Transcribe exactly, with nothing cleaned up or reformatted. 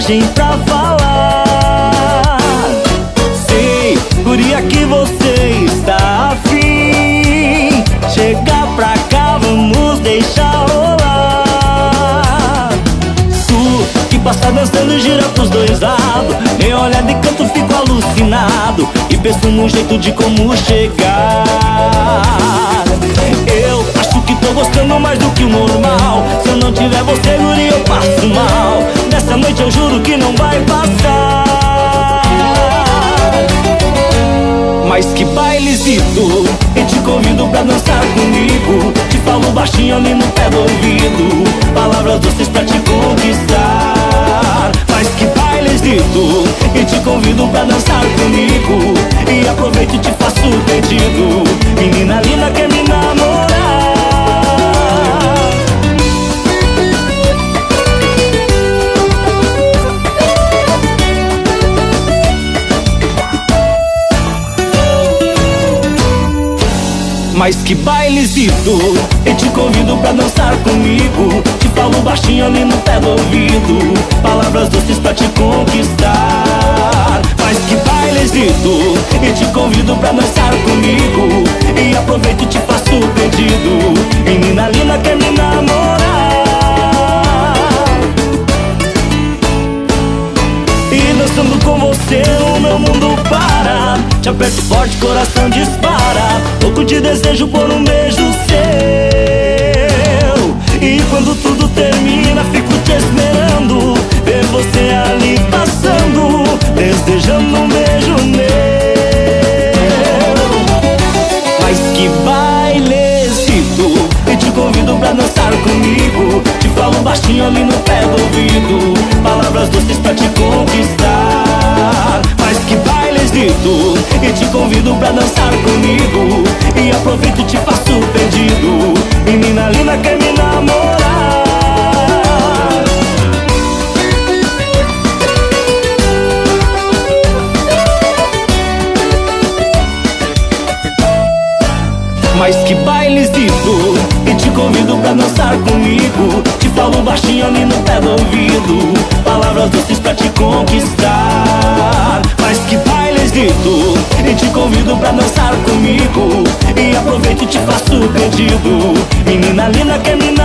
coragem pra falar. Sei, guria, que você está afim. Chega pra cá, vamos deixar rolar. Tu que passa dançando e gira pros dois lados, nem olha de canto, fico alucinado e penso num jeito de como chegar. Eu acho que tô gostando mais do que o normal. Se eu não tiver você, guri, eu passo mal. Nessa noite eu juro que não vai passar. Mas que bailezito, e te convido pra dançar comigo. Te falo baixinho ali no pé do ouvido, palavras doces pra te conquistar. Mas que bailezito, e te convido pra dançar comigo. E aproveito e te faço o pedido, menina linda, quer me namorar. Mas que bailezito, e te convido pra dançar comigo. Te falo baixinho ali no pé do ouvido, palavras doces pra te conquistar. Mas que bailezito, e te convido pra dançar comigo. E aproveito e te faço o pedido, menina linda, quer me namorar. E dançando com você o meu mundo para. Te aperto forte, coração dispara, louco de desejo por um beijo seu. E quando tudo termina, fico te esperando, ver você ali passando, desejando um beijo meu. Mas que bailezito, e te convido pra dançar comigo. Te falo baixinho ali no pé do ouvido, palavras doces pra te conquistar. Mas que bailezito, e te convido pra dançar comigo. E aproveito e te faço o pedido, menina linda, quer me namorar. Mas que bailezito, e te convido pra dançar comigo. Te falo baixinho ali no pé do ouvido, palavras doces pra te conquistar. Mas que bailezito, e te convido pra dançar comigo. E aproveito e te faço o pedido, menina linda, quer me